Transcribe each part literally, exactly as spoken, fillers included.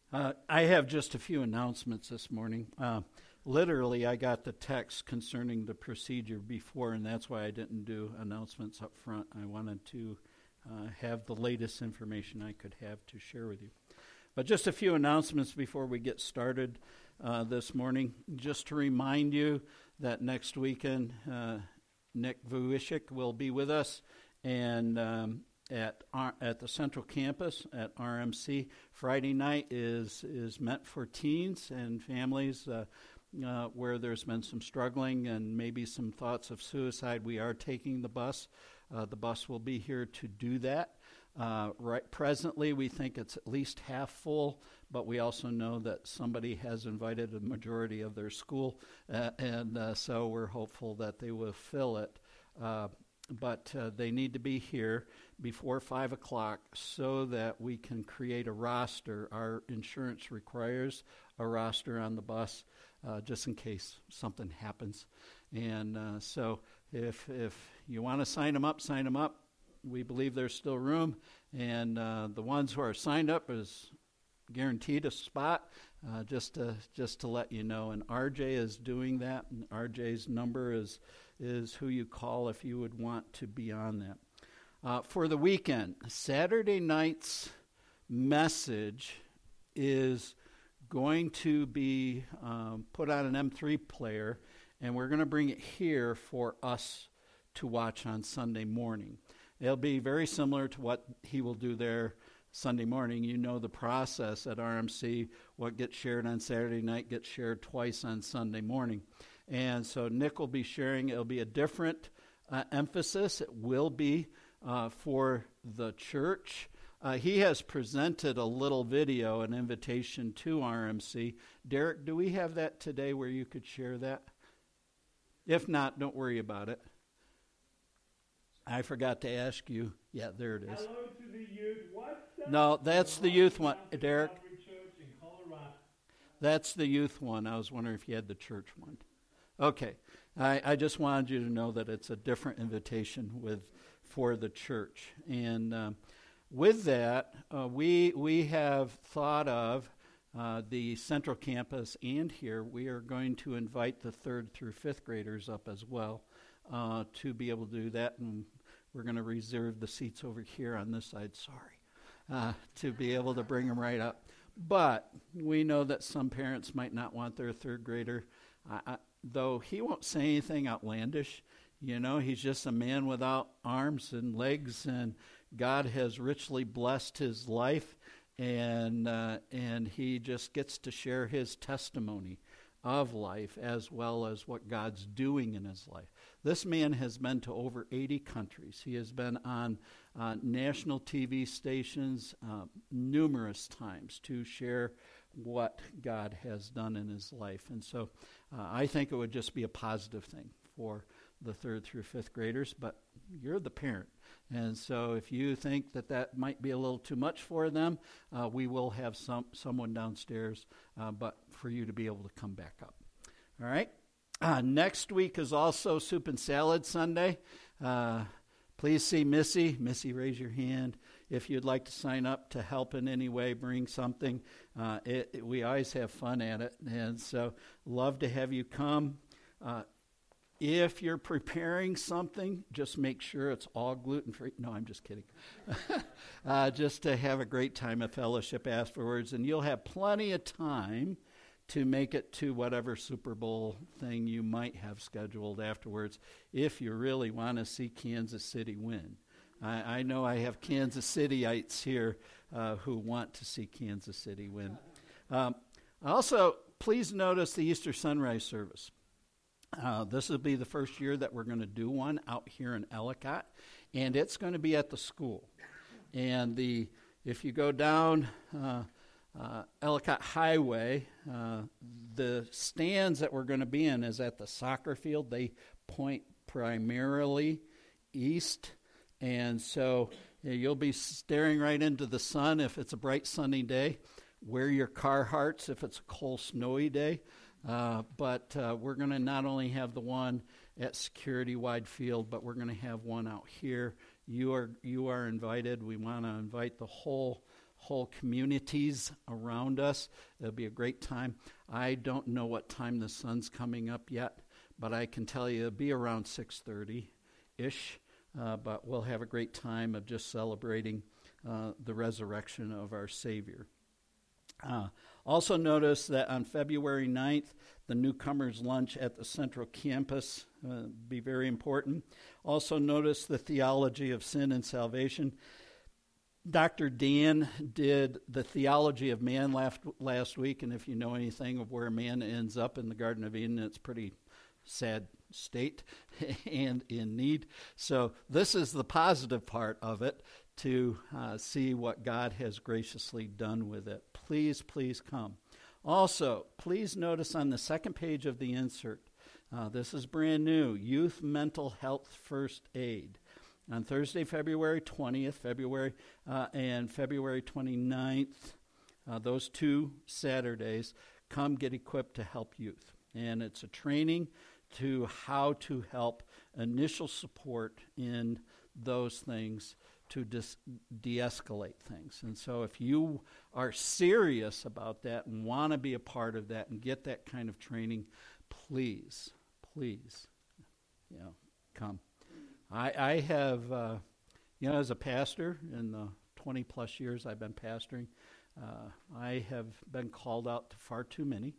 Uh, I have just a few announcements this morning. Uh, literally, I got the text concerning the procedure before, and that's why I didn't do announcements up front. I wanted to uh, have the latest information I could have to share with you. But just a few announcements before we get started uh, this morning. Just to remind you that next weekend, uh, Nick Vuishik will be with us, and um, at R- at the Central Campus at R M C. Friday night is is meant for teens and families uh, uh, where there's been some struggling and maybe some thoughts of suicide. We are taking the bus. Uh, the bus will be here to do that. Uh, right presently, we think it's at least half full, but we also know that somebody has invited a majority of their school, uh, and uh, so we're hopeful that they will fill it. Uh, but uh, they need to be here before five o'clock so that we can create a roster. Our insurance requires a roster on the bus uh, just in case something happens. And uh, so if if you want to sign them up, sign them up. We believe there's still room. And uh, the ones who are signed up is guaranteed a spot, uh, just to just to let you know. And R J is doing that. And R J's number is is who you call if you would want to be on that. Uh, for the weekend, Saturday night's message is going to be um, put on an M three player, and we're going to bring it here for us to watch on Sunday morning. It'll be very similar to what he will do there Sunday morning. You know the process at R M C. What gets shared on Saturday night gets shared twice on Sunday morning. And so Nick will be sharing. It'll be a different uh, emphasis. It will be uh, for the church. Uh, he has presented a little video, an invitation to R M C. Derek, do we have that today where you could share that? If not, don't worry about it. I forgot to ask you. Yeah, there it is. Hello to the youth. What's that? No, that's the youth one, Derek. Church in Colorado. That's the youth one. I was wondering if you had the church one. Okay. I, I just wanted you to know that it's a different invitation with for the church. And um, with that, uh, we we have thought of uh, the Central Campus and here, we are going to invite the third through fifth graders up as well uh, to be able to do that. And we're going to reserve the seats over here on this side, sorry, uh, to be able to bring them right up. But we know that some parents might not want their third grader, uh, I, though he won't say anything outlandish. You know, he's just a man without arms and legs, and God has richly blessed his life, and uh, and he just gets to share his testimony of life as well as what God's doing in his life. This man has been to over eighty countries. He has been on uh, national T V stations uh, numerous times to share what God has done in his life. And so uh, I think it would just be a positive thing for the third through fifth graders, but you're the parent. And so if you think that that might be a little too much for them, uh, we will have some someone downstairs, uh, but for you to be able to come back up. All right? Uh, next week is also Soup and Salad Sunday. Uh, please see Missy. Missy, raise your hand. If you'd like to sign up to help in any way, bring something. Uh, it, it, we always have fun at it. And so love to have you come. Uh, If you're preparing something, just make sure it's all gluten-free. No, I'm just kidding. uh, just to have a great time of fellowship afterwards. And you'll have plenty of time to make it to whatever Super Bowl thing you might have scheduled afterwards if you really want to see Kansas City win. I, I know I have Kansas Cityites here uh, who want to see Kansas City win. Um, also, please notice the Easter sunrise service. Uh, this will be the first year that we're going to do one out here in Ellicott, and it's going to be at the school. And the if you go down uh, uh, Ellicott Highway, uh, the stands that we're going to be in is at the soccer field. They point primarily east, and so you know, you'll be staring right into the sun if it's a bright sunny day. Wear your Carhartts if it's a cold snowy day. Uh, but uh, we're going to not only have the one at Security Wide Field, but we're going to have one out here. You are you are invited. We want to invite the whole whole communities around us. It'll be a great time. I don't know what time the sun's coming up yet, but I can tell you it'll be around six thirty-ish. Uh, but we'll have a great time of just celebrating uh, the resurrection of our Savior. Uh, also notice that on February ninth, the newcomers' lunch at the Central Campus uh, be very important. Also notice the theology of sin and salvation. Doctor Dan did the theology of man last, last week, and if you know anything of where man ends up in the Garden of Eden, it's pretty sad state and in need. So this is the positive part of it, to uh, see what God has graciously done with it. Please, please come. Also, please notice on the second page of the insert, uh, this is brand new, Youth Mental Health First Aid. On Thursday, February twentieth, February uh, and February twenty-ninth, uh, those two Saturdays, come get equipped to help youth. And it's a training to how to help initial support in those things to dis- de-escalate things. And so if you are serious about that and want to be a part of that and get that kind of training, please, please, you know, come. I, I have, uh, you know, as a pastor, in the twenty-plus years I've been pastoring, uh, I have been called out to far too many.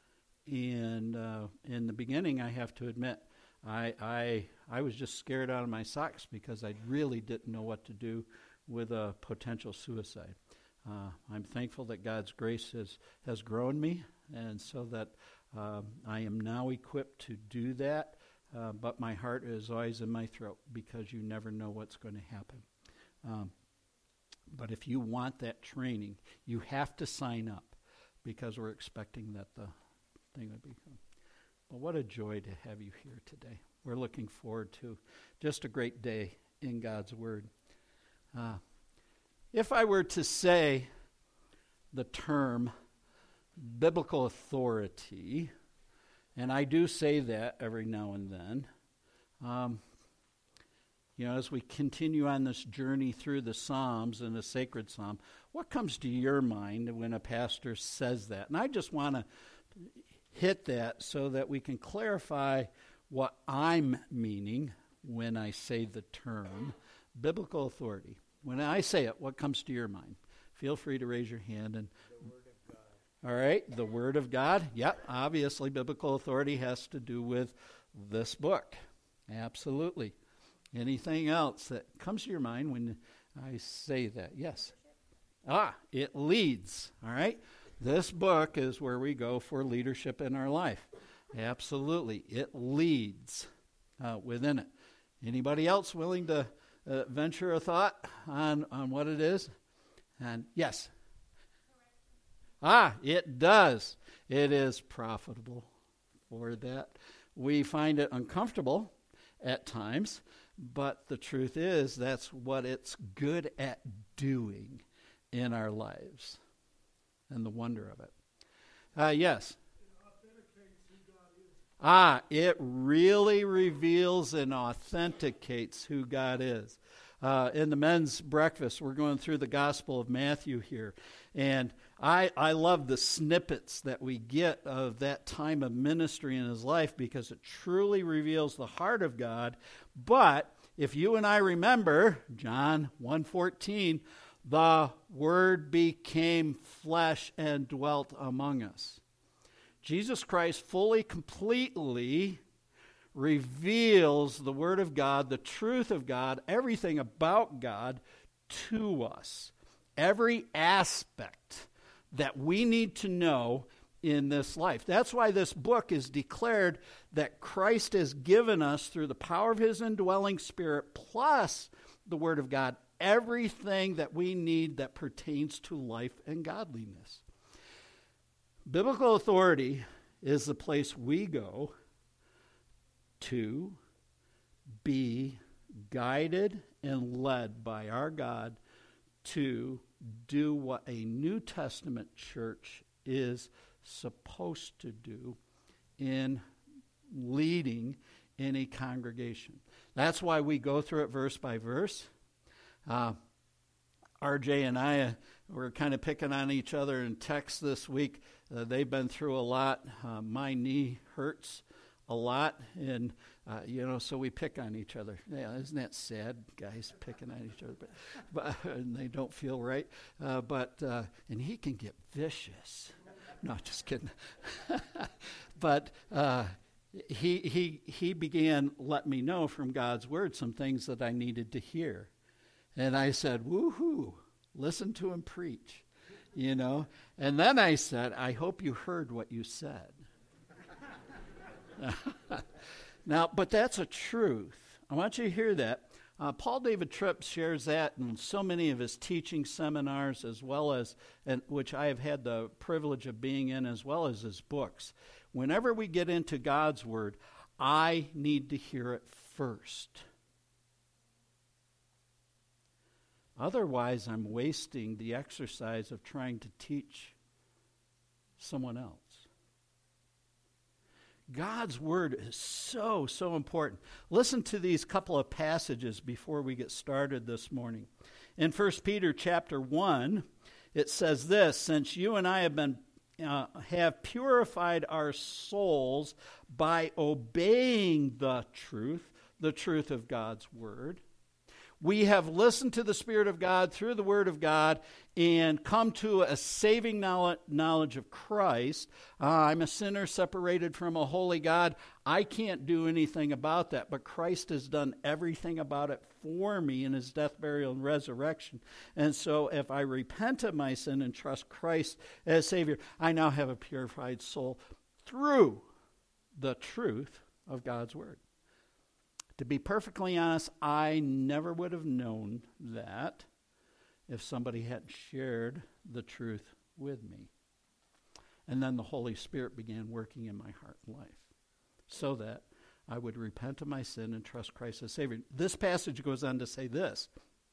And uh, in the beginning, I have to admit, I, I I was just scared out of my socks because I really didn't know what to do with a potential suicide. Uh, I'm thankful that God's grace has, has grown me, and so that uh, I am now equipped to do that. Uh, but my heart is always in my throat because you never know what's going to happen. Um, but if you want that training, you have to sign up because we're expecting that the thing would become. Well, what a joy to have you here today. We're looking forward to just a great day in God's Word. Uh, if I were to say the term biblical authority, and I do say that every now and then, um, you know, as we continue on this journey through the Psalms and the sacred psalm, what comes to your mind when a pastor says that? And I just want to hit that so that we can clarify what I'm meaning when I say the term biblical authority. When I say it, what comes to your mind? Feel free to raise your hand. And The Word of God. all right, the Word of God. Yep, obviously biblical authority has to do with this book. Absolutely. Anything else that comes to your mind when I say that? Yes. Ah, it leads. All right. This book is where we go for leadership in our life. Absolutely. It leads uh, within it. Anybody else willing to uh, venture a thought on, on what it is? And yes. Ah, it does. It is profitable for that. We find it uncomfortable at times, but the truth is that's what it's good at doing in our lives. And the wonder of it. Uh, yes. It authenticates who God is. Ah, it really reveals and authenticates who God is. Uh, in the men's breakfast, we're going through the Gospel of Matthew here. And I, I love the snippets that we get of that time of ministry in his life because it truly reveals the heart of God. But if you and I remember, John one fourteen, the Word became flesh and dwelt among us. Jesus Christ fully, completely reveals the Word of God, the truth of God, everything about God to us. Every aspect that we need to know in this life. That's why this book is declared that Christ has given us through the power of His indwelling Spirit plus the Word of God everything that we need that pertains to life and godliness. Biblical authority is the place we go to be guided and led by our God to do what a New Testament church is supposed to do in leading in a congregation. That's why we go through it verse by verse. Uh, R J and I uh, were kind of picking on each other in text this week. Uh, they've been through a lot. Uh, my knee hurts a lot, and uh, you know, so we pick on each other. Yeah, isn't that sad, guys picking on each other? But, but and they don't feel right. Uh, but uh, and he can get vicious. No, just kidding. but uh, he he he began letting me know from God's word some things that I needed to hear. And I said, woohoo, listen to him preach, you know. And then I said, I hope you heard what you said. Now, but that's a truth. I want you to hear that. Uh, Paul David Tripp shares that in so many of his teaching seminars, as well as, and which I have had the privilege of being in, as well as his books. Whenever we get into God's word, I need to hear it first. Otherwise, I'm wasting the exercise of trying to teach someone else. God's word is so, so important. Listen to these couple of passages before we get started this morning. In First Peter chapter one, it says this, since you and I have been uh, have purified our souls by obeying the truth, the truth of God's word, we have listened to the Spirit of God through the Word of God and come to a saving knowledge of Christ. Uh, I'm a sinner separated from a holy God. I can't do anything about that, but Christ has done everything about it for me in his death, burial, and resurrection. And so if I repent of my sin and trust Christ as Savior, I now have a purified soul through the truth of God's Word. To be perfectly honest, I never would have known that if somebody hadn't shared the truth with me. And then the Holy Spirit began working in my heart and life so that I would repent of my sin and trust Christ as Savior. This passage goes on to say this.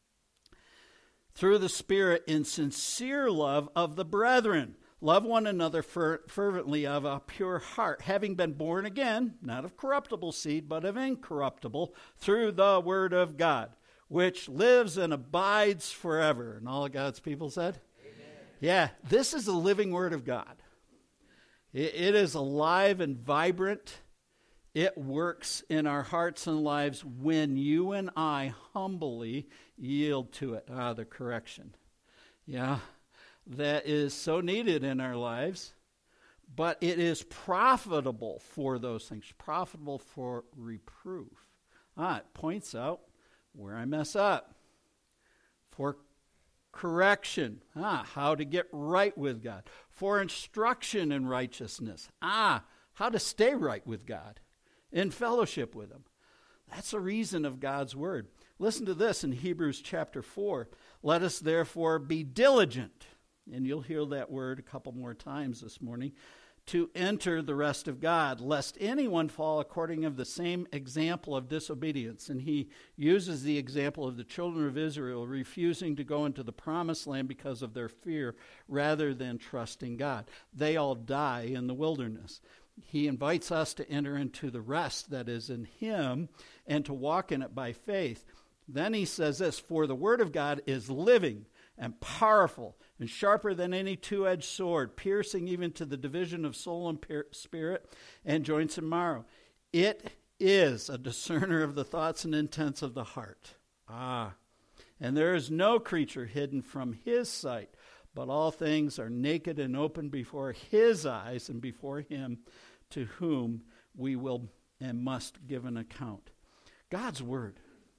Through the Spirit in sincere love of the brethren, love one another fer- fervently of a pure heart, having been born again, not of corruptible seed, but of incorruptible, through the word of God, which lives and abides forever. And all of God's people said? Amen. Yeah, this is the living word of God. It, it is alive and vibrant. It works in our hearts and lives when you and I humbly yield to it. Ah, the correction. Yeah. That is so needed in our lives, but it is profitable for those things, profitable for reproof. Ah, it points out where I mess up, for correction, ah, how to get right with God, for instruction in righteousness, ah, how to stay right with God, in fellowship with him. That's the reason of God's word. Listen to this in Hebrews chapter four. Let us therefore be diligent, and you'll hear that word a couple more times this morning, to enter the rest of God, lest anyone fall according of the same example of disobedience. And he uses the example of the children of Israel refusing to go into the promised land because of their fear rather than trusting God. They all die in the wilderness. He invites us to enter into the rest that is in him and to walk in it by faith. Then he says this, for the word of God is living and powerful and sharper than any two-edged sword, piercing even to the division of soul and spirit and joints and marrow. It is a discerner of the thoughts and intents of the heart. Ah, and there is no creature hidden from his sight, but all things are naked and open before his eyes and before him to whom we will and must give an account. God's word,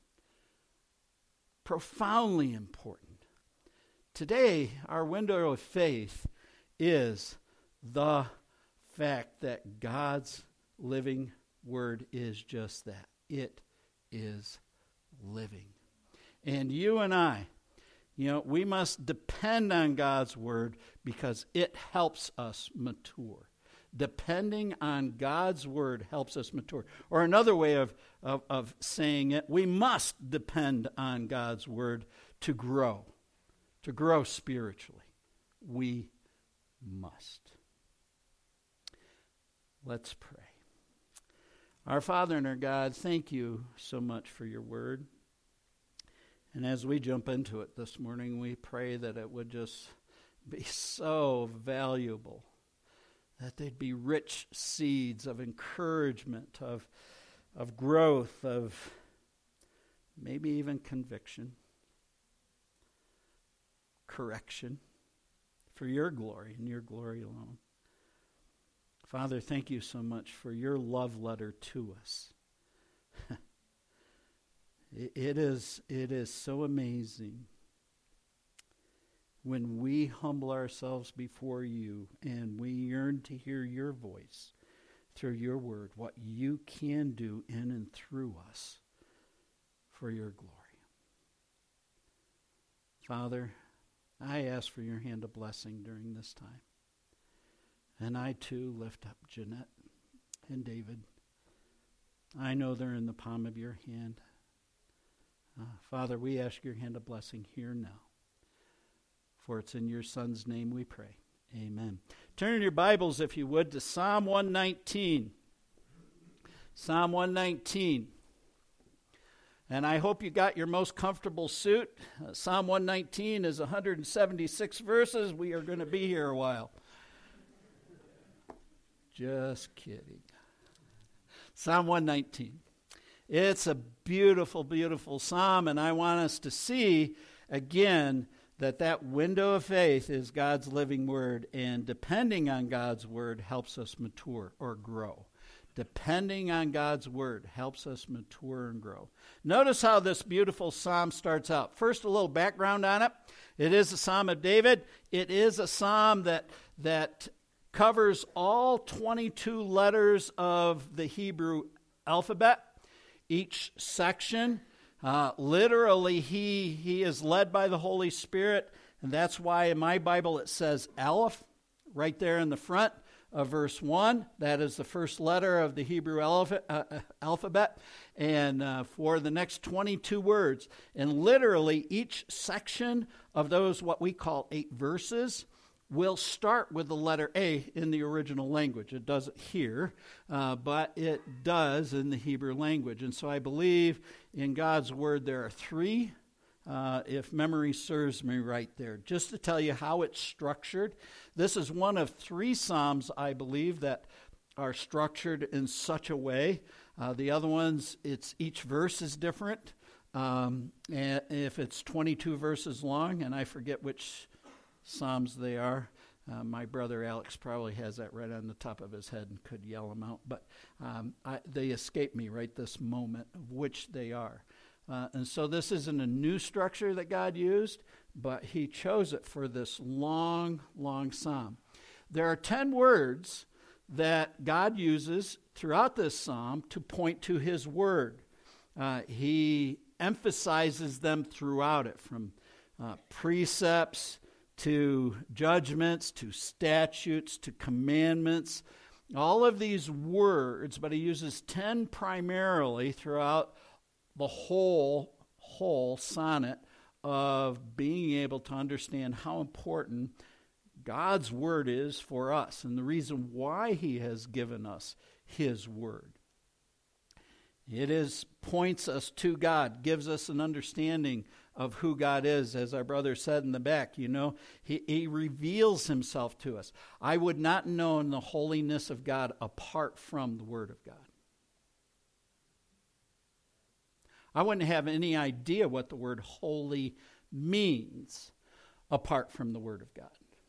profoundly important. Today, our window of faith is the fact that God's living word is just that. It is living. And you and I, you know, we must depend on God's word because it helps us mature. Depending on God's word helps us mature. Or another way of, of, of saying it, we must depend on God's word to grow. To grow spiritually. We must. Let's pray. Our Father and our God, thank you so much for your word. And as we jump into it this morning, we pray that it would just be so valuable, that they'd be rich seeds of encouragement, of, of growth, of maybe even conviction, correction, for your glory and your glory alone. Father, thank you so much for your love letter to us. It is, it is so amazing when we humble ourselves before you and we yearn to hear your voice through your word, what you can do in and through us for your glory. Father, I ask for your hand of blessing during this time. And I too lift up Jeanette and David. I know they're in the palm of your hand. Uh, Father, we ask your hand of blessing here now. For it's in your Son's name we pray. Amen. Turn your Bibles, if you would, to Psalm one nineteen. Psalm one nineteen. And I hope you got your most comfortable suit. Uh, Psalm one nineteen is one hundred seventy-six verses. We are going to be here a while. Just kidding. Psalm one nineteen. It's a beautiful, beautiful psalm, and I want us to see, again, that that window of faith is God's living word, and depending on God's word helps us mature or grow. Depending on God's word helps us mature and grow. Notice how this beautiful psalm starts out. First, a little background on it. It is a psalm of David. It is a psalm that that covers all twenty-two letters of the Hebrew alphabet. Each section, uh, literally, he he is led by the Holy Spirit, and that's why in my Bible it says Aleph right there in the front of verse one. That is the first letter of the Hebrew alphabet, uh, alphabet. And uh, for the next twenty-two words, and literally each section of those what we call eight verses will start with the letter A in the original language. It doesn't here, uh, but it does in the Hebrew language. And so I believe in God's word there are three, uh, if memory serves me right there. Just to tell you how it's structured, this is one of three psalms, I believe, that are structured in such a way. Uh, the other ones, it's each verse is different. Um, and if it's twenty-two verses long, and I forget which Psalms they are. Uh, my brother Alex probably has that right on the top of his head and could yell them out. But um, I, they escape me right this moment of which they are. Uh, and so this isn't a new structure that God used, but he chose it for this long, long psalm. There are ten words that God uses throughout this psalm to point to his word. Uh, he emphasizes them throughout it, from uh, precepts to judgments, to statutes, to commandments, all of these words, but he uses ten primarily throughout the whole, whole sonnet of being able to understand how important God's word is for us and the reason why he has given us his word. It is points us to God, gives us an understanding of who God is, as our brother said in the back. You know, he, he reveals himself to us. I would not know the holiness of God apart from the Word of God. I wouldn't have any idea what the word holy means apart from the Word of God.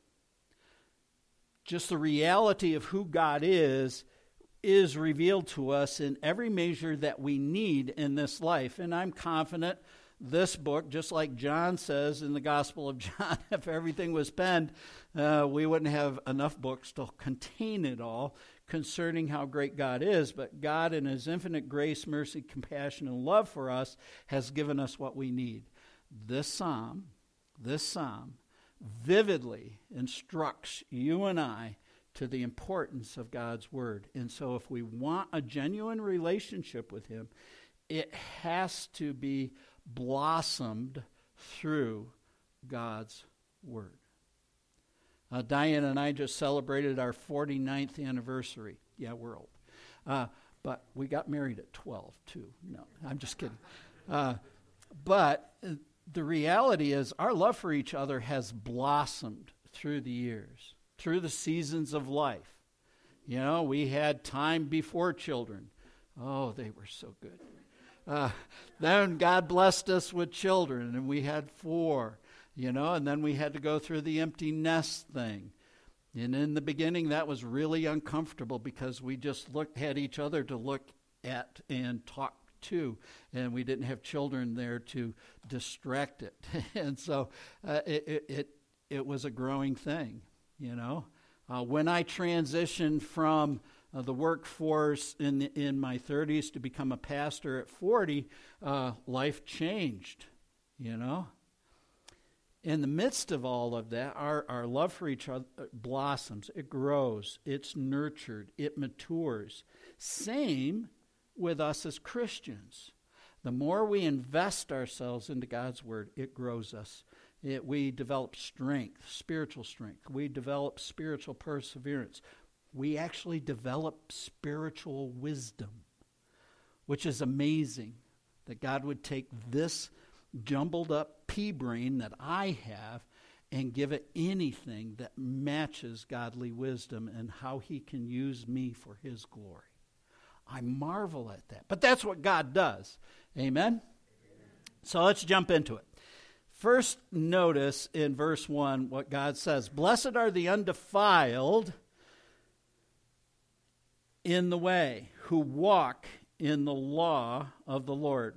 Just the reality of who God is is revealed to us in every measure that we need in this life. And I'm confident this book, just like John says in the Gospel of John, if everything was penned, uh, we wouldn't have enough books to contain it all concerning how great God is. But God, in his infinite grace, mercy, compassion, and love for us, has given us what we need. This psalm, this psalm, vividly instructs you and I to the importance of God's word. And so if we want a genuine relationship with him, it has to be blossomed through God's word. Uh, Diane and I just celebrated our forty-ninth anniversary. Yeah, we're old. Uh, but we got married at twelve, too. No, I'm just kidding. Uh, but the reality is our love for each other has blossomed through the years, through the seasons of life. You know, we had time before children. Oh, they were so good. Uh, then God blessed us with children, and we had four, you know, and then we had to go through the empty nest thing. And in the beginning, that was really uncomfortable because we just looked had each other to look at and talk to, and we didn't have children there to distract it. And so uh, it, it, it, it was a growing thing, you know. Uh, when I transitioned from Uh, the workforce in the, in my thirties to become a pastor at forty, uh, life changed, you know. In the midst of all of that, our, our love for each other blossoms, it grows, it's nurtured, it matures. Same with us as Christians. The more we invest ourselves into God's Word, it grows us. It, we develop strength, spiritual strength. We develop spiritual perseverance. We actually develop spiritual wisdom, which is amazing that God would take this jumbled up pea brain that I have and give it anything that matches godly wisdom and how he can use me for his glory. I marvel at that. But that's what God does. Amen? Amen. So let's jump into it. First, notice in verse one what God says. Blessed are the undefiled in the way, who walk in the law of the Lord.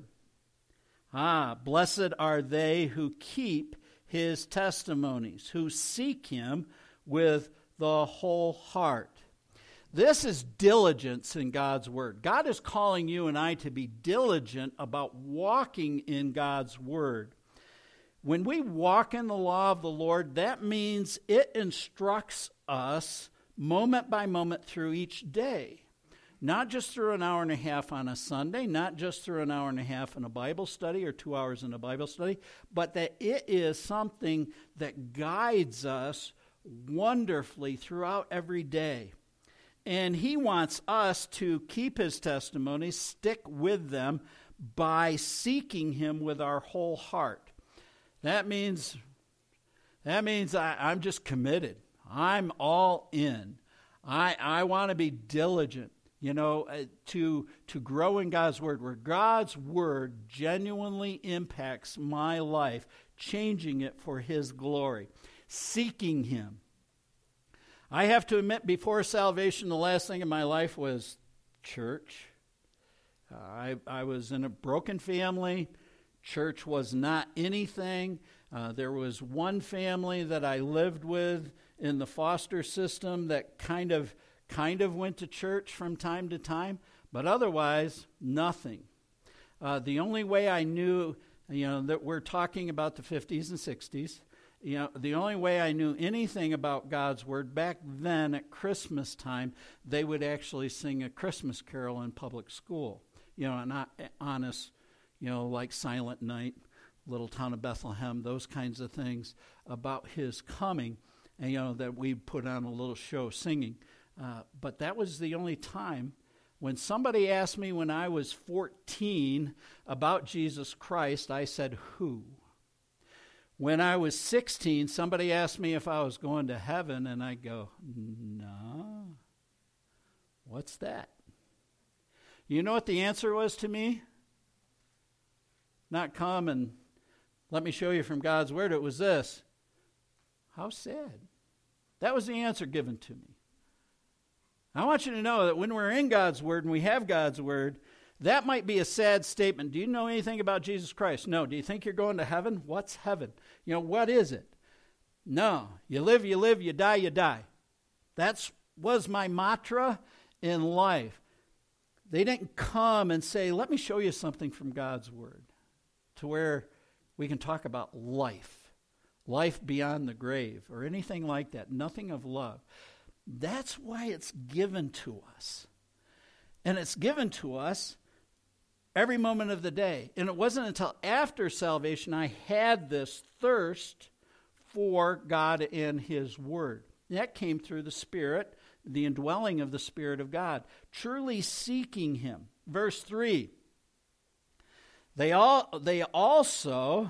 Ah, blessed are they who keep his testimonies, who seek him with the whole heart. This is diligence in God's word. God is calling you and I to be diligent about walking in God's word. When we walk in the law of the Lord, that means it instructs us moment by moment through each day. Not just through an hour and a half on a Sunday, not just through an hour and a half in a Bible study or two hours in a Bible study, but that it is something that guides us wonderfully throughout every day. And he wants us to keep his testimonies, stick with them by seeking him with our whole heart. That means, that means I, I'm just committed. I'm all in. I, I want to be diligent. You know, uh, to to grow in God's Word, where God's Word genuinely impacts my life, changing it for his glory, seeking him. I have to admit, before salvation, the last thing in my life was church. Uh, I, I was in a broken family. Church was not anything. Uh, there was one family that I lived with in the foster system that kind of kind of went to church from time to time, but otherwise, nothing. Uh, the only way I knew, you know, that we're talking about the fifties and sixties, you know, the only way I knew anything about God's Word, back then at Christmas time, they would actually sing a Christmas carol in public school. You know, not honest, you know, like Silent Night, Little Town of Bethlehem, those kinds of things about his coming, and, you know, that we'd put on a little show singing. Uh, but that was the only time when somebody asked me when I was fourteen about Jesus Christ, I said, who? When I was sixteen, somebody asked me if I was going to heaven, and I go, no. What's that? You know what the answer was to me? Not come and let me show you from God's Word. It was this. How sad. That was the answer given to me. I want you to know that when we're in God's Word and we have God's Word, that might be a sad statement. Do you know anything about Jesus Christ? No. Do you think you're going to heaven? What's heaven? You know, what is it? No. You live, you live, you die, you die. That was my mantra in life. They didn't come and say, let me show you something from God's Word, to where we can talk about life, life beyond the grave, or anything like that. Nothing of love. That's why it's given to us. And it's given to us every moment of the day. And it wasn't until after salvation I had this thirst for God and his Word. That came through the Spirit, the indwelling of the Spirit of God, truly seeking him. Verse three, they all they also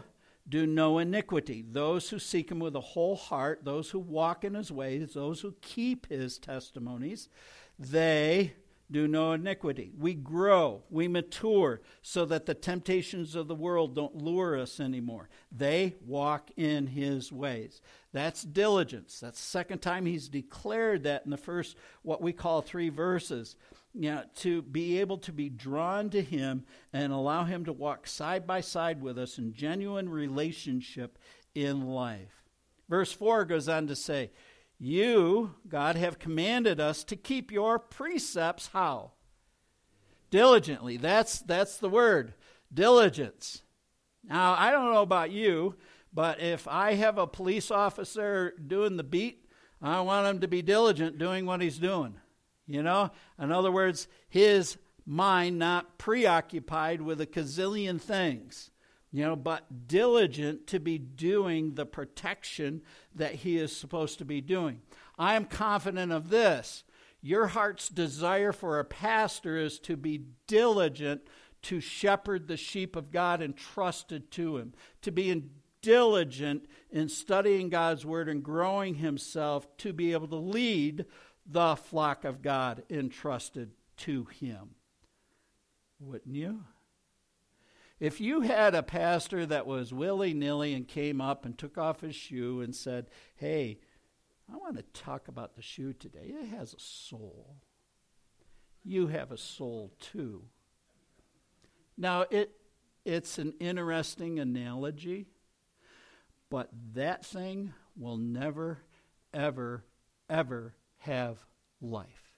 do no iniquity. Those who seek him with a whole heart, those who walk in his ways, those who keep his testimonies, they do no iniquity. We grow, we mature, so that the temptations of the world don't lure us anymore. They walk in his ways. That's diligence. That's the second time he's declared that in the first, what we call three verses. You know, to be able to be drawn to him and allow him to walk side by side with us in genuine relationship in life. Verse four goes on to say, you, God, have commanded us to keep your precepts, how? Diligently. That's, that's the word, diligence. Now, I don't know about you, but if I have a police officer doing the beat, I want him to be diligent doing what he's doing. You know, in other words, his mind not preoccupied with a gazillion things, you know, but diligent to be doing the protection that he is supposed to be doing. I am confident of this. Your heart's desire for a pastor is to be diligent to shepherd the sheep of God entrusted to him, to be in diligent in studying God's word and growing himself to be able to lead the flock of God entrusted to him. Wouldn't you? If you had a pastor that was willy-nilly and came up and took off his shoe and said, hey, I want to talk about the shoe today. It has a soul. You have a soul too. Now, it it's an interesting analogy, but that thing will never, ever, ever have life.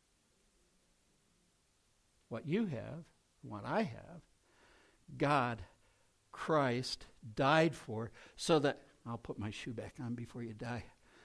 What you have, what I have, God, Christ, died for, so that, I'll put my shoe back on before you die.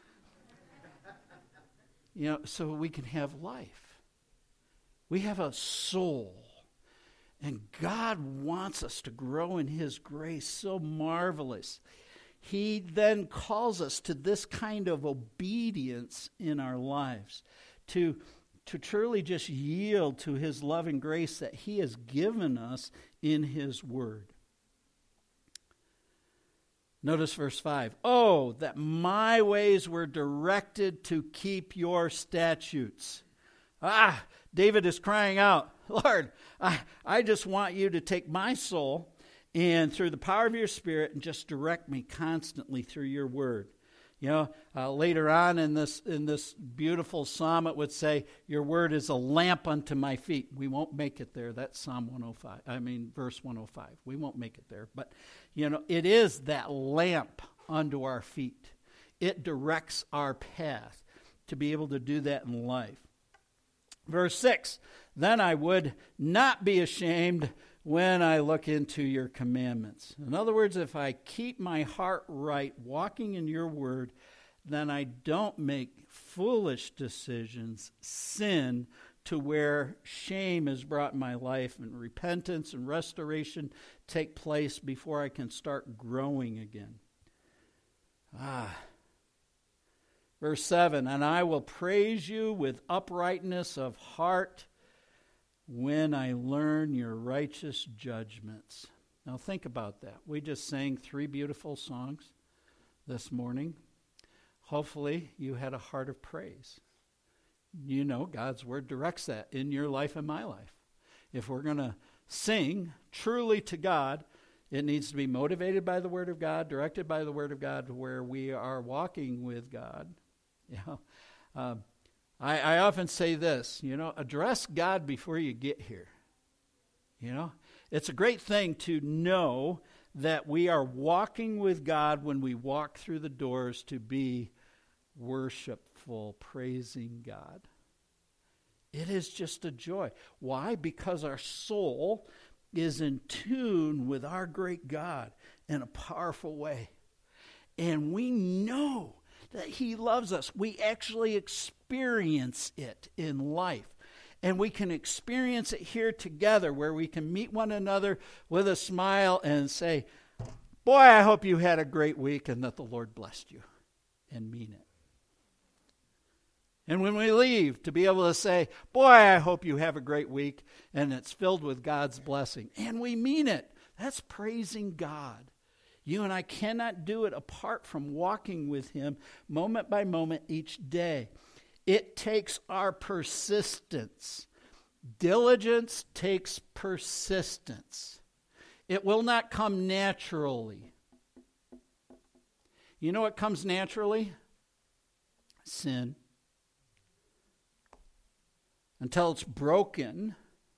You know, so we can have life. We have a soul. And God wants us to grow in his grace so marvelous. He then calls us to this kind of obedience in our lives, to, to truly just yield to his love and grace that he has given us in his word. Notice verse five. Oh, that my ways were directed to keep your statutes. Ah, David is crying out, Lord, I, I just want you to take my soul and through the power of your Spirit and just direct me constantly through your word. You know, uh, later on in this in this beautiful psalm, it would say, your word is a lamp unto my feet. We won't make it there. That's Psalm one oh five. I mean, verse one oh five. We won't make it there. But, you know, it is that lamp unto our feet. It directs our path to be able to do that in life. Verse six, then I would not be ashamed when I look into your commandments. In other words, if I keep my heart right, walking in your word, then I don't make foolish decisions, sin, to where shame is brought in my life and repentance and restoration take place before I can start growing again. Ah. Verse seven, and I will praise you with uprightness of heart when I learn your righteous judgments. Now think about that. We just sang three beautiful songs this morning. Hopefully you had a heart of praise. You know God's word directs that in your life and my life. If we're going to sing truly to God, it needs to be motivated by the word of God, directed by the word of God, where we are walking with God. You know, um, I, I often say this, you know, address God before you get here. You know, it's a great thing to know that we are walking with God when we walk through the doors to be worshipful, praising God. It is just a joy. Why? Because our soul is in tune with our great God in a powerful way. And we know that he loves us. We actually experience it in life. And we can experience it here together where we can meet one another with a smile and say, boy, I hope you had a great week and that the Lord blessed you, and mean it. And when we leave, to be able to say, boy, I hope you have a great week and it's filled with God's blessing. And we mean it. That's praising God. You and I cannot do it apart from walking with him moment by moment each day. It takes our persistence. Diligence takes persistence. It will not come naturally. You know what comes naturally? Sin. Until it's broken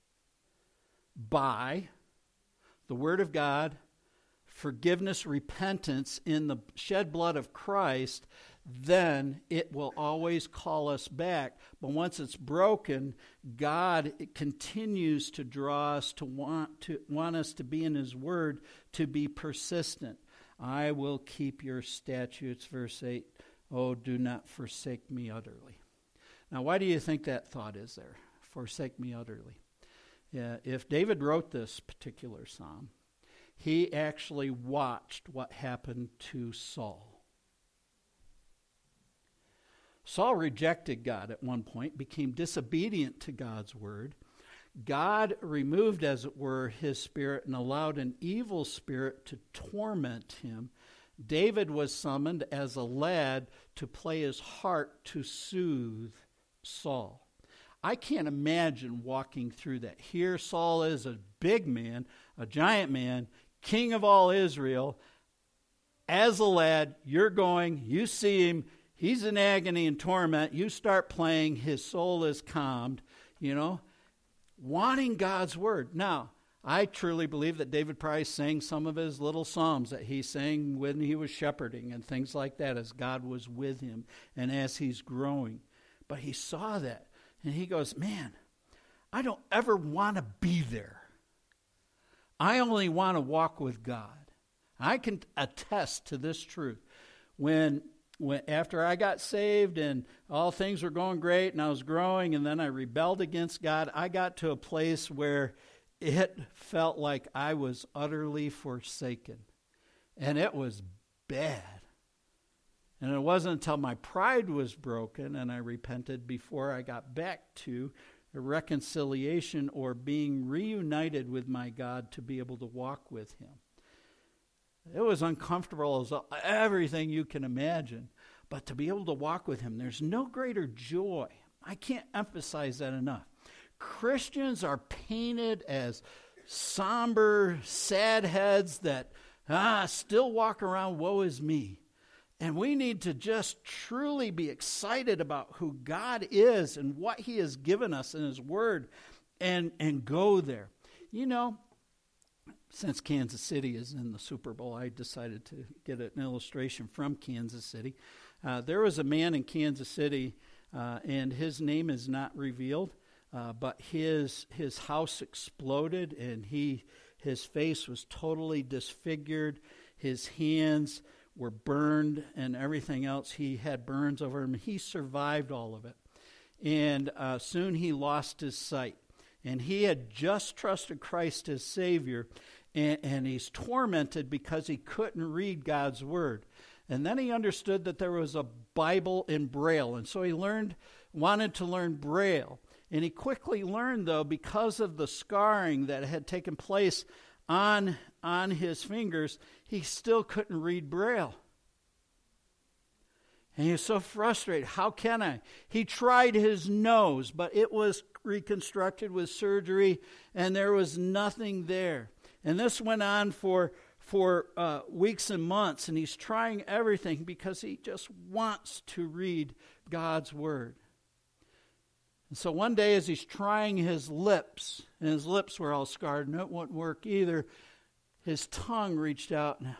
by the Word of God, forgiveness, repentance in the shed blood of Christ, then it will always call us back. But once it's broken, God continues to draw us to want to want us to be in his word, to be persistent. I will keep your statutes, verse eight. Oh, do not forsake me utterly. Now, why do you think that thought is there? Forsake me utterly. Yeah, if David wrote this particular psalm, he actually watched what happened to Saul. Saul rejected God at one point, became disobedient to God's word. God removed, as it were, his spirit and allowed an evil spirit to torment him. David was summoned as a lad to play his harp to soothe Saul. I can't imagine walking through that. Here Saul is a big man, a giant man, king of all Israel. As a lad, you're going, you see him, he's in agony and torment. You start playing, his soul is calmed, you know, wanting God's word. Now, I truly believe that David probably sang some of his little psalms that he sang when he was shepherding and things like that as God was with him and as he's growing. But he saw that and he goes, man, I don't ever want to be there. I only want to walk with God. I can attest to this truth. When When, after I got saved and all things were going great and I was growing and then I rebelled against God, I got to a place where it felt like I was utterly forsaken. And it was bad. And it wasn't until my pride was broken and I repented before I got back to a reconciliation or being reunited with my God to be able to walk with him. It was uncomfortable as everything you can imagine. But to be able to walk with him, there's no greater joy. I can't emphasize that enough. Christians are painted as somber, sad heads that ah, still walk around, woe is me. And we need to just truly be excited about who God is and what he has given us in his word and, and go there. You know, since Kansas City is in the Super Bowl, I decided to get an illustration from Kansas City. Uh, there was a man in Kansas City, uh, and his name is not revealed, uh, but his his house exploded, and he his face was totally disfigured. His hands were burned, and everything else. He had burns over him. He survived all of it, and uh, soon he lost his sight. And he had just trusted Christ as Savior, and, and he's tormented because he couldn't read God's Word. And then he understood that there was a Bible in Braille, and so he learned, wanted to learn Braille. And he quickly learned, though, because of the scarring that had taken place on, on his fingers, he still couldn't read Braille. And he was so frustrated. How can I? He tried his nose, but it was reconstructed with surgery, and there was nothing there. And this went on for for uh, weeks and months, and he's trying everything because he just wants to read God's Word. And so one day as he's trying his lips, and his lips were all scarred, and it wouldn't work either, his tongue reached out and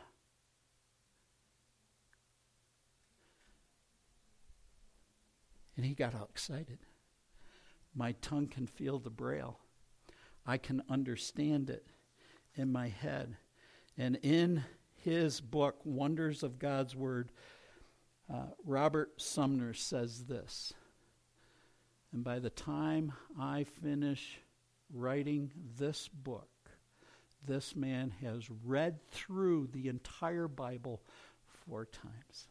And he got all excited. My tongue can feel the Braille. I can understand it in my head. And in his book, Wonders of God's Word, uh, Robert Sumner says this. And by the time I finish writing this book, this man has read through the entire Bible four times.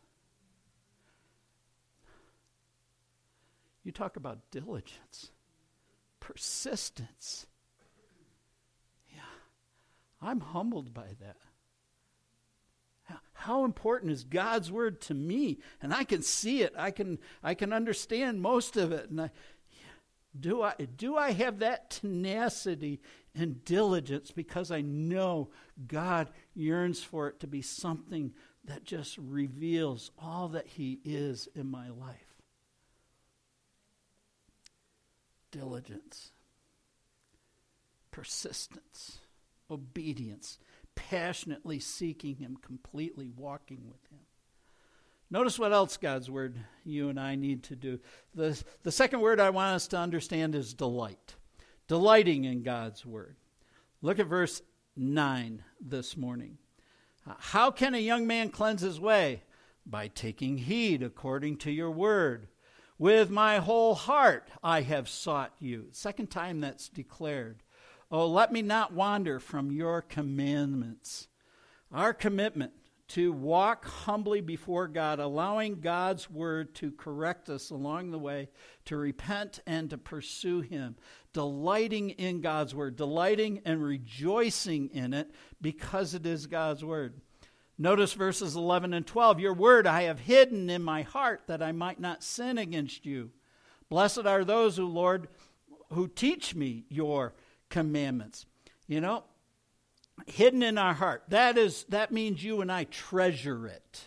You talk about diligence, persistence. Yeah, I'm humbled by that. how important is God's word to me? And I can see it. I can I can understand most of it. And I, do I do I have that tenacity and diligence because I know God yearns for it to be something that just reveals all that he is in my life? Diligence, persistence, obedience, passionately seeking him, completely walking with him. Notice what else God's word you and I need to do. The, the second word I want us to understand is delight. Delighting in God's word. Look at verse nine this morning. How can a young man cleanse his way? By taking heed according to your word. With my whole heart I have sought you. Second time that's declared. Oh, let me not wander from your commandments. Our commitment to walk humbly before God, allowing God's word to correct us along the way, to repent and to pursue him, delighting in God's word, delighting and rejoicing in it because it is God's word. Notice verses eleven and twelve. Your word I have hidden in my heart that I might not sin against you. Blessed are those who, Lord, who teach me your commandments. You know, hidden in our heart. That is, that means you and I treasure it.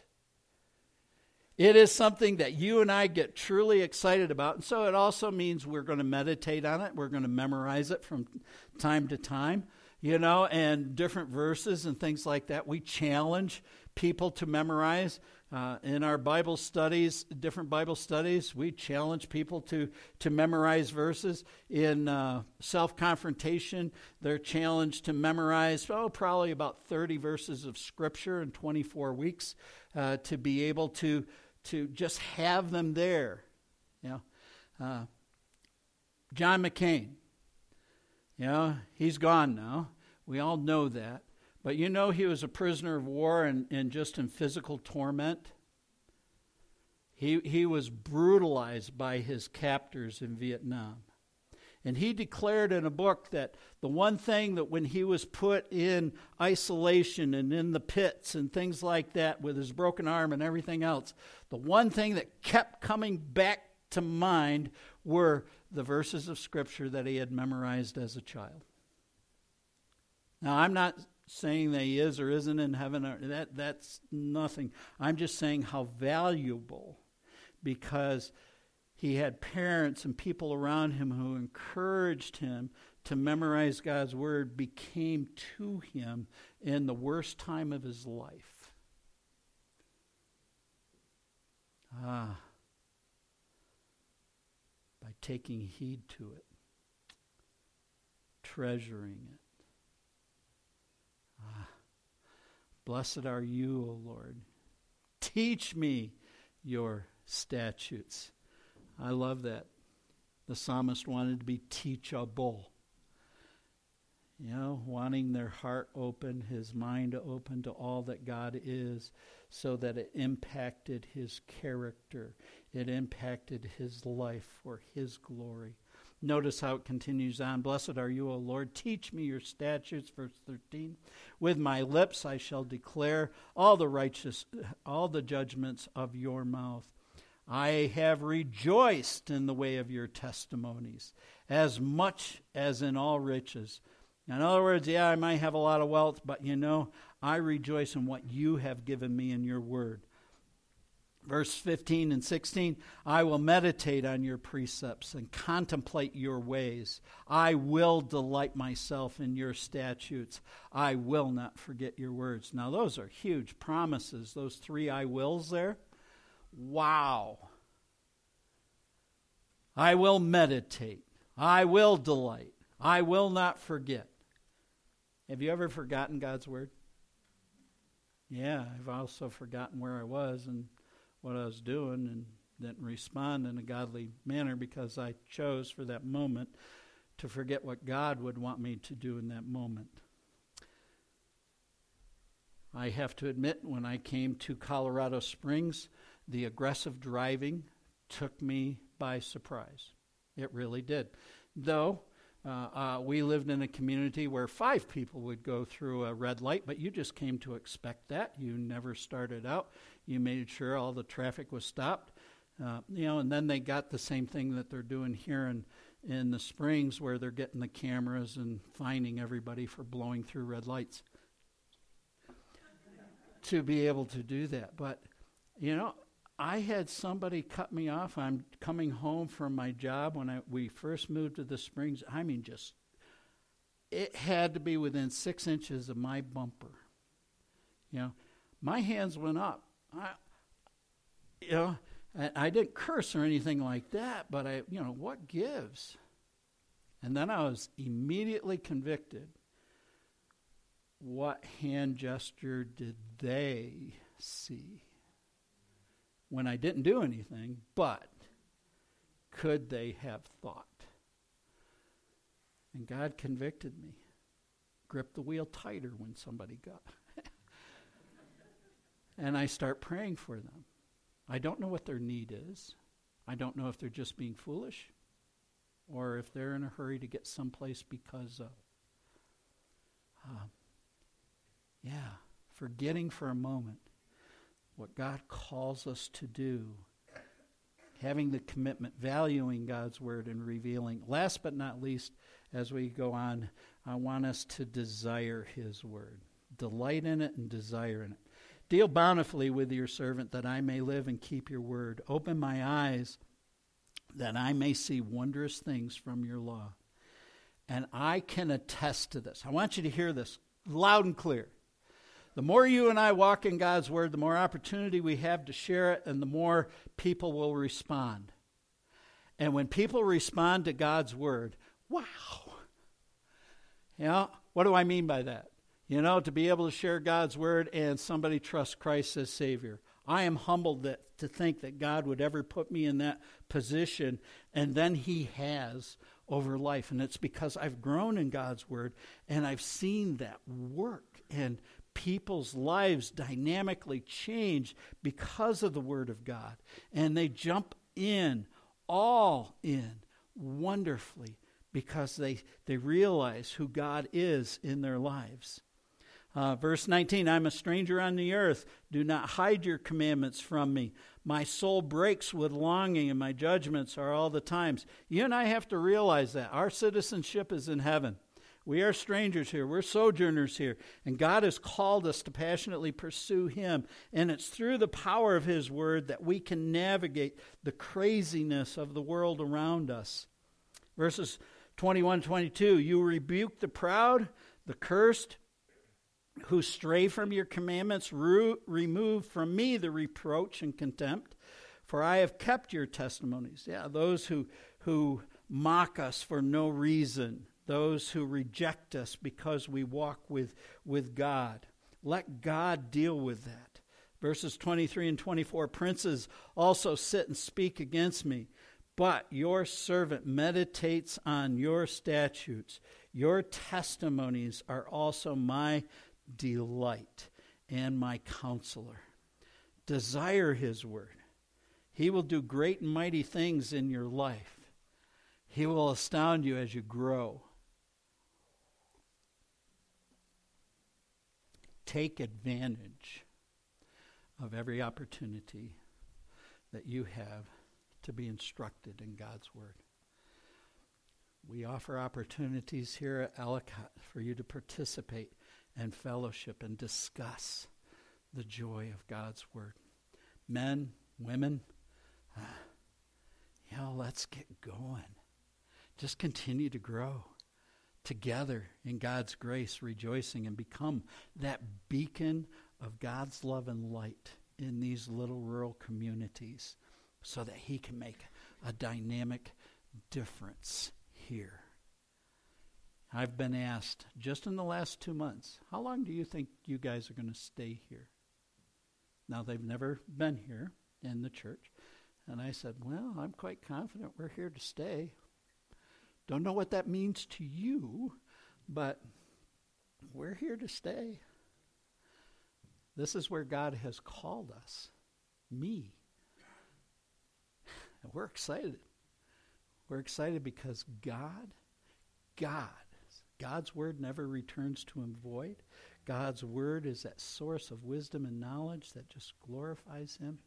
It is something that you and I get truly excited about. And so it also means we're going to meditate on it. We're going to memorize it from time to time, you know, and different verses and things like that. We challenge people to memorize. Uh, in our Bible studies, different Bible studies, we challenge people to, to memorize verses. In uh, self-confrontation, they're challenged to memorize, oh, probably about thirty verses of Scripture in twenty-four weeks uh, to be able to, to just have them there. You know, uh, John McCain, you know, he's gone now. We all know that. But you know he was a prisoner of war and, and just in physical torment. He, he was brutalized by his captors in Vietnam. And he declared in a book that the one thing that when he was put in isolation and in the pits and things like that with his broken arm and everything else, the one thing that kept coming back to mind were the verses of Scripture that he had memorized as a child. Now, I'm not saying that he is or isn't in heaven, or that that's nothing. I'm just saying how valuable, because he had parents and people around him who encouraged him to memorize God's word, became to him in the worst time of his life. Ah, by taking heed to it, treasuring it. Ah, blessed are you, O Lord. Teach me your statutes. I love that. The psalmist wanted to be teachable. You know, wanting their heart open, his mind open to all that God is, so that it impacted his character. It impacted his life for his glory. Notice how it continues on. Blessed are you, O Lord. Teach me your statutes, verse thirteen. With my lips I shall declare all the righteous, all the judgments of your mouth. I have rejoiced in the way of your testimonies, as much as in all riches. In other words, yeah, I might have a lot of wealth, but you know, I rejoice in what you have given me in your word. Verse fifteen and sixteen, I will meditate on your precepts and contemplate your ways. I will delight myself in your statutes. I will not forget your words. Now, those are huge promises, those three I wills there. Wow. I will meditate. I will delight. I will not forget. Have you ever forgotten God's word? Yeah, I've also forgotten where I was and what I was doing, and didn't respond in a godly manner because I chose for that moment to forget what God would want me to do in that moment. I have to admit, when I came to Colorado Springs, the aggressive driving took me by surprise. It really did. Though Uh, uh, we lived in a community where five people would go through a red light, but you just came to expect that. You never started out. You made sure all the traffic was stopped. Uh, you know, and then they got the same thing that they're doing here in, in the Springs, where they're getting the cameras and finding everybody for blowing through red lights to be able to do that. But, you know, I had somebody cut me off. I'm coming home from my job when I, we first moved to the Springs. I mean, just, it had to be within six inches of my bumper. You know, my hands went up. I, you know, I, I didn't curse or anything like that, but I, you know, what gives? And then I was immediately convicted. What hand gesture did they see? When I didn't do anything, but could they have thought? And God convicted me. Grip the wheel tighter when somebody got. And I start praying for them. I don't know what their need is. I don't know if they're just being foolish or if they're in a hurry to get someplace because of. Um, yeah, forgetting for a moment what God calls us to do, having the commitment, valuing God's word and revealing. Last but not least, as we go on, I want us to desire his word. Delight in it and desire in it. Deal bountifully with your servant that I may live and keep your word. Open my eyes that I may see wondrous things from your law. And I can attest to this. I want you to hear this loud and clear. The more you and I walk in God's word, the more opportunity we have to share it, and the more people will respond. And when people respond to God's word, wow. You know, what do I mean by that? You know, to be able to share God's word and somebody trusts Christ as Savior. I am humbled that, to think that God would ever put me in that position, and then he has over life. And it's because I've grown in God's word, and I've seen that work, and people's lives dynamically change because of the word of God. And they jump in, all in, wonderfully, because they, they realize who God is in their lives. Uh, verse nineteen, I'm a stranger on the earth. Do not hide your commandments from me. My soul breaks with longing, and my judgments are all the times. You and I have to realize that. Our citizenship is in heaven. We are strangers here. We're sojourners here. And God has called us to passionately pursue him. And it's through the power of his word that we can navigate the craziness of the world around us. Verses twenty-one, twenty-two, you rebuke the proud, the cursed, who stray from your commandments. Ru- remove from me the reproach and contempt, for I have kept your testimonies. Yeah, those who, who mock us for no reason. Those who reject us because we walk with, with God. Let God deal with that. Verses twenty-three and twenty-four, princes also sit and speak against me, but your servant meditates on your statutes. Your testimonies are also my delight and my counselor. Desire his word. He will do great and mighty things in your life. He will astound you as you grow. Take advantage of every opportunity that you have to be instructed in God's word. We offer opportunities here at Ellicott for you to participate and fellowship and discuss the joy of God's word. Men, women, uh, you know, let's get going. Just continue to grow together in God's grace, rejoicing, and become that beacon of God's love and light in these little rural communities so that he can make a dynamic difference here. I've been asked just in the last two months, how long do you think you guys are going to stay here? Now, they've never been here in the church. And I said, well, I'm quite confident we're here to stay. Don't know what that means to you, but we're here to stay. This is where God has called us, me. And we're excited. We're excited because God God. God's word never returns to him void. God's word is that source of wisdom and knowledge that just glorifies him.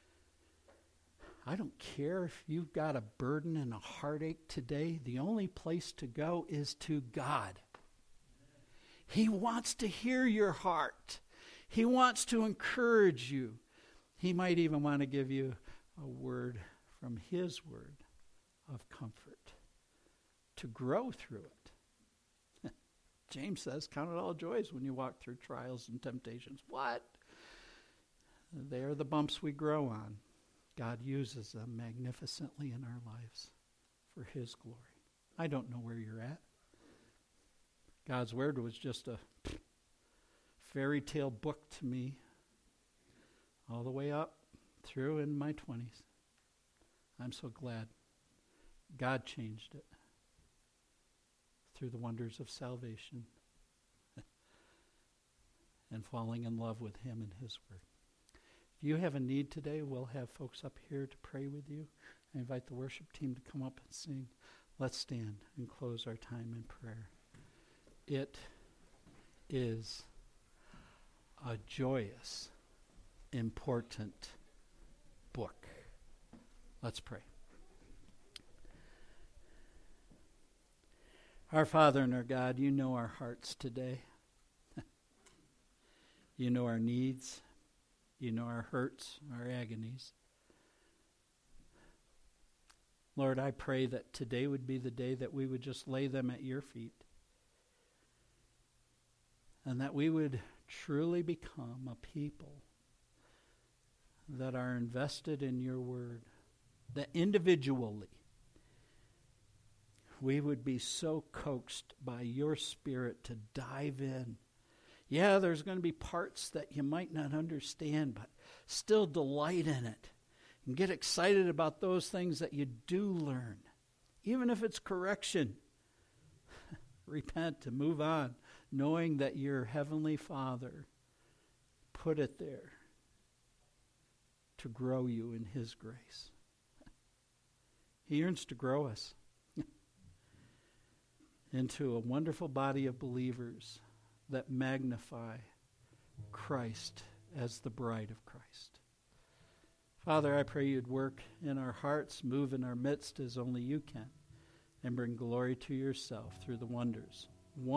I don't care if you've got a burden and a heartache today. The only place to go is to God. He wants to hear your heart. He wants to encourage you. He might even want to give you a word from his word of comfort to grow through it. James says, count it all joys when you walk through trials and temptations. What? They are the bumps we grow on. God uses them magnificently in our lives for his glory. I don't know where you're at. God's word was just a fairy tale book to me all the way up through in my twenties. I'm so glad God changed it through the wonders of salvation and falling in love with him and his word. If you have a need today, we'll have folks up here to pray with you. I invite the worship team to come up and sing. Let's stand and close our time in prayer. It is a joyous, important book. Let's pray. Our Father and our God, you know our hearts today. You know our needs. You know our hurts, our agonies. Lord, I pray that today would be the day that we would just lay them at your feet. And that we would truly become a people that are invested in your word. That individually we would be so coaxed by your Spirit to dive in. Yeah, there's going to be parts that you might not understand, but still delight in it. And get excited about those things that you do learn. Even if it's correction. Repent and move on, knowing that your Heavenly Father put it there to grow you in his grace. He yearns to grow us into a wonderful body of believers that magnify Christ as the bride of Christ. Father, I pray you'd work in our hearts, move in our midst as only you can, and bring glory to yourself through the wonders